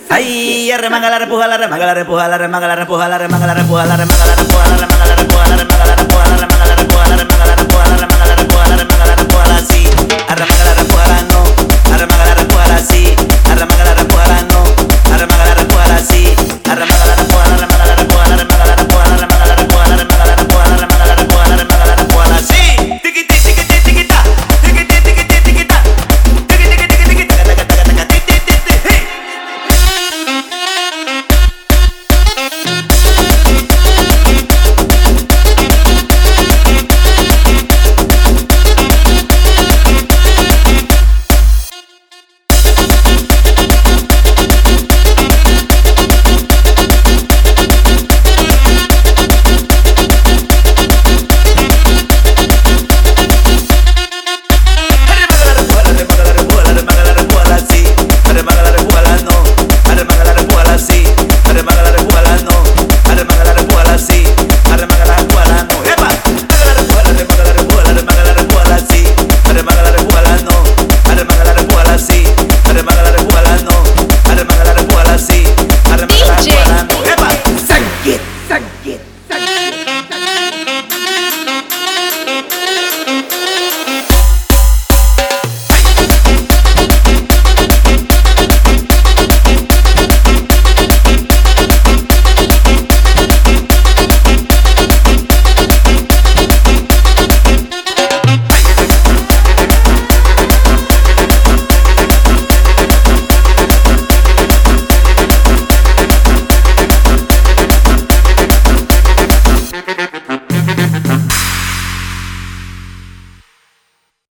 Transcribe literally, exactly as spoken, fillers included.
Ay, remanga la repuja la remanga la repuja la remanga la repuja la remanga la repuja la remanga la repuja la remanga la repuja la remanga la repuja la remanga